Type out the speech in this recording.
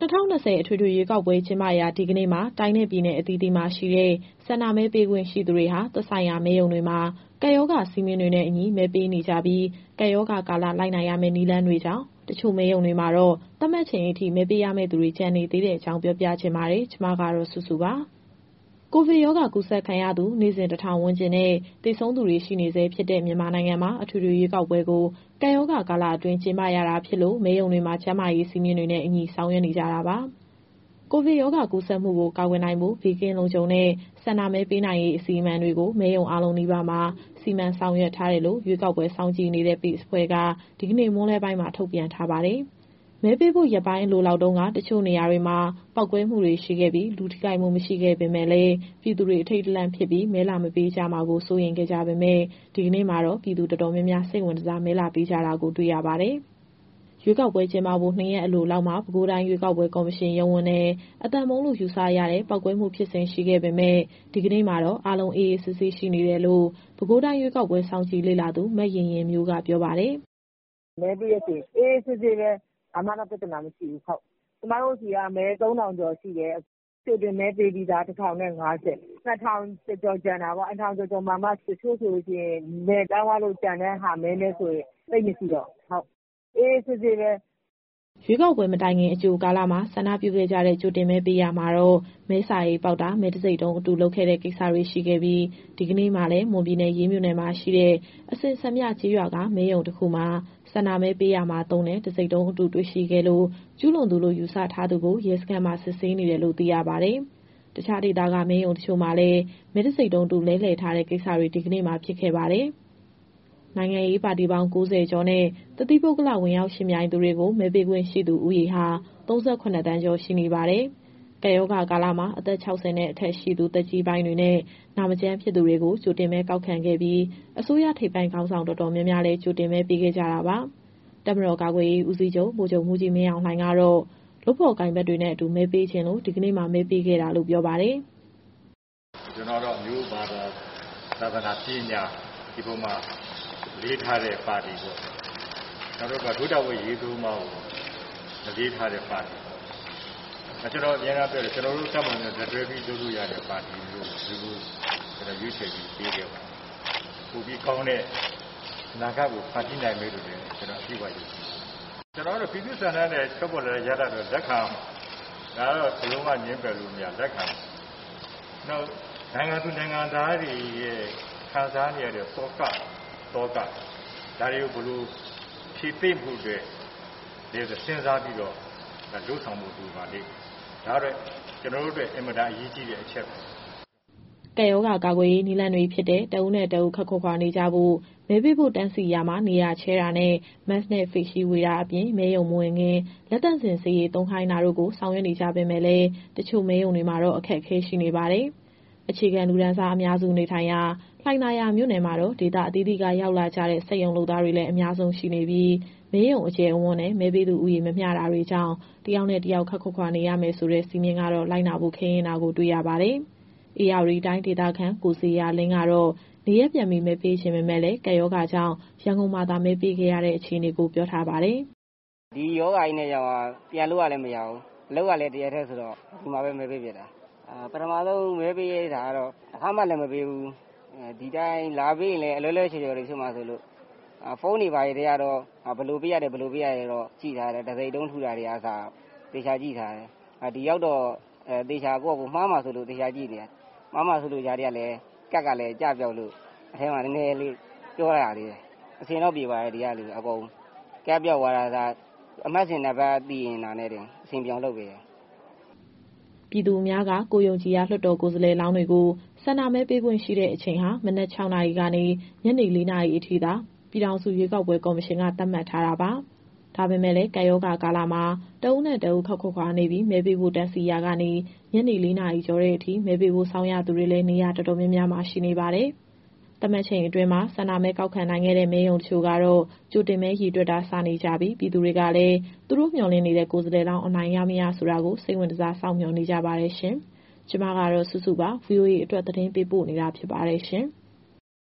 2020အထွေထွေရွေးကောက်ပွဲကျင်းပရာဒီကနေ့မှာတိုင်းနဲ့ပြည်နယ်အသီးသီးမှာရှိတဲ့ဆန္ဒမဲပေးခွင့်ရှိသူတွေဟာသက်ဆိုင်ရာမဲရုံတွေမှာကပ်ရောဂါစည်းမျဉ်းတွေနဲ့အညီမဲပေးနေကြပြီးကပ်ရောဂါကာလလိုက်နိုင်ရမယ့်နည်းလမ်းတွေကြောင့်တချို့မဲရုံတွေမှာတော့သတ်မှတ်ချိန်အထိမဲပေးရမယ့်သူတွေကျန်နေသေးတဲ့အကြောင်းပြောပြချင်ပါတယ်။ကျွန်မကတော့စုစုပါ။ကိုဗစ်ရောဂါကူးစက်ခံရသူနေ့စဉ်1000ဝန်းကျင်နဲ့သေဆုံးသူတွေရှိနေဆဲဖြစ်တဲ့မြန်မာနိုင်ငံမှာအထွေထွေရွေးကောက်ပွဲကိုကပ်ရောဂါကာလအတွင်းကျင်းပရတာဖြစ်လို့မဲရုံတွေမှာကျန်းမာရေးစည်းမျဉ်းတွေနဲ့အညီဆောင်ရွက်နေကြတာပါ။ကိုဗစ်ရောဂါကူးစက်မှုကိုကာကွယ်နိုင်ဖို့ဘေးကင်းလုံခြုံတဲ့ဆန္ဒမဲပေးနိုင်ရေးအစီအမံတွေကိုမဲရုံအားလုံးနီးပါးမှာစီမံဆောင်ရွက်ထားတယ်လို့ရွေးကောက်ပွဲစောင့်ကြည့်နေတဲ့ PACE အဖွဲ့ကဒီကနေ့မွန်းလွဲပိုင်းမှာထုတ်ပြန်ထားပါတယ်။မဲပေးဖို့ရက်ပိုင်းအလိုလောက်တုန်းကတချို့နေရာတွေမှာပောက်ကွဲမှုတွေရှိခဲ့ပြီးလူထိခိုက်မှုမရှိခဲ့ပေမဲ့လည်းပြည်သူတွေအထိတ်တလန့်ဖြစ်ပြီးမဲလာမပေးကြမှာကိုစိုးရိမ်ခဲ့ကြပေမဲ့ဒီကနေ့မှာတော့ပြည်သူတော်တော်များများစိတ်ဝင်စားမဲလာပေးကြတာကိုတွေ့ရပါတယ်။ရွေးကောက်ပွဲကျင်းပဖို့2ရက်အလိုလောက်မှာပဲခူးတိုင်းရွေးကောက်ပွဲကော်မရှင်ရုံးဝန်နဲ့အတန်မုံလို့ယူဆရတဲ့ပောက်ကွဲမှုဖြစ်စဉ်ရှိခဲ့ပေမဲ့ဒီကနေ့မှာတော့အားလုံးအေးအေးဆေးဆေးရှိနေတယ်လို့ပဲခူးတိုင်းရွေးကောက်ပွဲစောင့်ကြည့်လေ့လာသူမရင်ရင်မျိုးကပြောပါတယ်။မဲပေးရစီအေးဆေးဆေးပဲအမှန်တော့ပြဿနာမရှိဘူးဟုတ်။ကျမတို့စီကမဲ3000ကျော်ရှိတယ်။ပြည်တွင်မဲပေးပြီးသား1050 2000ကျော်ကျန်တာပေါ့1000ကျော်မှတချို့ဆိုလို့ရှိရင်မဲတောင်းသွားလို့ကျန်တဲ့ဟာမဲနဲ့ဆိုရင်သိမရှိတော့ဟုတ်အေးဆေးဆေးပဲရွေးကောက်ပွဲမတိုင်ခင်အကြိုကာလမှာဆန္ဒပြုခဲ့ကြတဲ့ကြိုတင်မဲပေးရမှာတော့မဲစာရေးပေါက်တာမဲတစိမ့်တုံးအတူလုပ်ခဲ့တဲ့ကိစ္စတွေရှိခဲ့ပြီးဒီကနေ့မှလည်းမွန်ပြည်နယ်ရေးမြို့နယ်မှာရှိတဲ့အစင်စံမြကျေးရွာကမဲရုံတစ်ခုမှာဆန္ဒမဲပေးရမှာသုံးတဲ့တစိမ့်တုံးအတူတွေ့ရှိခဲ့လို့ကျူးလွန်သူလို့ယူဆထားသူကိုရဲစခန်းမှာစစ်ဆေးနေတယ်လို့သိရပါတယ်။တခြားဒေသကမဲရုံတချို့မှာလည်းမဲတစိမ့်တုံးတူလဲလှယ်ထားတဲ့ကိစ္စတွေဒီကနေ့မှဖြစ်ခဲ့ပါတယ်။နိုင်ငံရေးပါတီပေါင်း90ကျော်နဲ့တသီးပုဂ္ဂလဝင်ရောက်ရှင်ပြိုင်သူတွေကိုမဲပေးခွင့်ရှိသူဦးရေဟာ38တန်းကျော်ရှိနေပါတယ်။ကပ်ရောဂါကာလမှာအသက်60နဲ့အထက်ရှိသူသက်ကြီးပိုင်းတွေနဲ့နာမကျန်းဖြစ်သူတွေကိုကြိုတင်မဲကောက်ခံခဲ့ပြီးအစိုးရထိပ်ပိုင်းခေါင်းဆောင်တော်တော်များများလည်းကြိုတင်မဲပေးခဲ့ကြတာပါ။တပ်မတော်ကာကွယ်ရေးဦးစီးချုပ်ဗိုလ်ချုပ်မှူးကြီးမင်းအောင်လှိုင်ကတော့လုပ်ဖော်ကိုင်ဘက်တွေနဲ့အတူမဲပေးခြင်းလို့ဒီကနေ့မှမဲပေးခဲ့တာလို့ပြောပါတယ်။ကျွန်တော်တို့မျိုးဘာသာသာသနာပညာဒီပုံမှာလေးထားတဲ့ပါတီပေါ့။နောက်တော့ဒုတော်ဝေရေးသူမကိုမလေးထားတဲ့ပါတီပေါ့။ကျွန်တော်အများအားပြောတယ်ကျွန်တော်တို့တပ်မတော်နဲ့တွဲပြီးလုပ်လို့ရတဲ့ပါတီလို့ဒီလိုကျွန်တော်ရွေးချယ်ပြီးပေးခဲ့ပါတယ်။ပိုပြီးကောင်းတဲ့နာဂတ်ကိုဖန်တီးနိုင်မယ်လို့လည်းကျွန်တော်အပြည့်အဝယုံကြည်ပါတယ်။ကျွန်တော်တို့ပြည်သူ့ဆန္ဒနဲ့ချုပ်ပေါ်လာရတာတော့လက်ခံဒါတော့ဘလုံးဝငြင်းပယ်လို့မရလက်ခံ။နောက်နိုင်ငံသူနိုင်ငံသားတွေရဲ့ခံစားနေရတဲ့သောကဒါတွေကိုဘလို့ဖြည့်သိမ့်ဖို့အတွက်ဒီစဉ်းစားပြီးတော့လုပ်ဆောင်မှုတူပါလိမ့်ဒါတော့ကျွန်တော်တို့အတွက်အင်မတန်အရေးကြီးတဲ့အချက်ပဲကပ်ရောဂါကာကွယ်ရေးနည်းလမ်းတွေဖြစ်တဲ့တဦးနဲ့တဦးခက်ခွာနေကြဖို့မဲပေးဖို့တန်းစီရမှာနေရာချဲတာနဲ့ mask နဲ့ face shield ဝေတာအပြင်မဲရုံမဝင်ခင်လက်သန့်စင်ဆေးရည်သုံးခိုင်းတာတို့ကိုဆောင်ရွက်နေကြပေမဲ့လည်းတချို့မဲရုံတွေမှာတော့အခက်အခဲရှိနေပါတယ်အခြေခံလူဒန်းစားအများစုနေထိုင်ရာလှိုင်သာယာမြို့နယ်မှာတော့ဒေသအသီးသီးကရောက်လာကြတဲ့စက်ရုံလုပ်သားတွေလည်းအများဆုံးရှိနေပြီးမဲရုံအကျယ်အဝန်းနဲ့မဲပေးသူဥယျာဉ်မမျှတာတွေကြောင့်တယောက်နဲ့တယောက်ခက်ခွာနေရမယ်ဆိုတဲ့စီမင်းကတော့လိုက်နာဖို့ခင်းနေတာကိုတွေ့ရပါတယ်။အေရဝတီတိုင်းဒေသခံကိုစီယာလင်းကတော့နေရက်ပြန်ပြီးမဲပေးခြင်းပဲမဲ့လည်းကပ်ရောဂါကြောင့်ရန်ကုန်မှာသာမဲပေးခဲ့ရတဲ့အခြေအနေကိုပြောထားပါတယ်။ဒီရောဂါကြီးနဲ့ရောက်ပြန်လို့ရလည်းမရဘူး။အလုပ်ကလည်းတရက်တည်းဆိုတော့ဒီမှာပဲမဲပေးပြတာ။ပထမဆုံးမဲပေးရတာကတော့အခါမှလည်းမပေးဘူးဒီတိုင်းလာပေးရင်လည်းအလွယ်လွယ်ချေချေတွေဖြစ်မှာဆိုလို့ဖုန်းတွေပါရတဲ့ကတော့ဘယ်လိုပေးရတယ်တော့ကြည့်ထားတယ်တစိမ့်တုံးထူတာတွေအားစားတေချာကြည့်ထားတယ်ဒီရောက်တော့တေချာကိုမှားမှာဆိုလို့တေချာကြည့်နေတယ်မှားမှာဆိုလို့ຢာတွေကလည်းကက်ကလည်းကြပြောက်လို့အထဲမှာနည်းနည်းလေးပြောရသေးတယ်အစင်တော့ပြေပါတယ်ဒီကလူအကုန်ကက်ပြောက်သွားတာအမတ်စင်နံပါတ်သိရင်နာနဲ့တင်အစင်ပြောင်းလုပ်ပေးတယ်ပြည်သူများကကိုယုံကြည်ရလွှတ်တော်ကိုယ်စားလှယ်လောင်းတွေကိုဆန္ဒမဲပေးခွင့်ရှိတဲ့အချိန်ဟာမနက်6နာရီကနေညနေ4နာရီအထိသာပြည်ထောင်စုရွေးကောက်ပွဲကော်မရှင်ကသတ်မှတ်ထားတာပါ။ဒါပေမဲ့လည်းကပ်ရောဂါကာလမှာတဦးနဲ့တဦးခက်ခွာနေပြီးမဲပေးဖို့တန်းစီရာကနေညနေ4နာရီကျော်တဲ့အထိမဲပေးဖို့ဆောင်ရသူတွေလည်းနေရာတော်တော်များများမှာရှိနေပါတယ်။သတ်မှတ်ချိန်အတွင်းမှာဆန္ဒမဲကောက်ခံနိုင်ခဲ့တဲ့မဲရုံတချို့ကတော့ကြိုတင်မဲရည်တွက်တာစနေကြပြီးပြည်သူတွေကလည်းသူတို့မျှော်လင့်နေတဲ့ကိုယ်စားလှယ်လောင်းအနိုင်ရမရဆိုတာကိုစိတ်ဝင်စားစောင့်မျှော်နေကြပါတယ်ရှင်။ကျွန်မကတော့စုစုပါ VOA အတွက်သတင်းပေးပို့နေတာဖြစ်ပါတယ်ရှင်။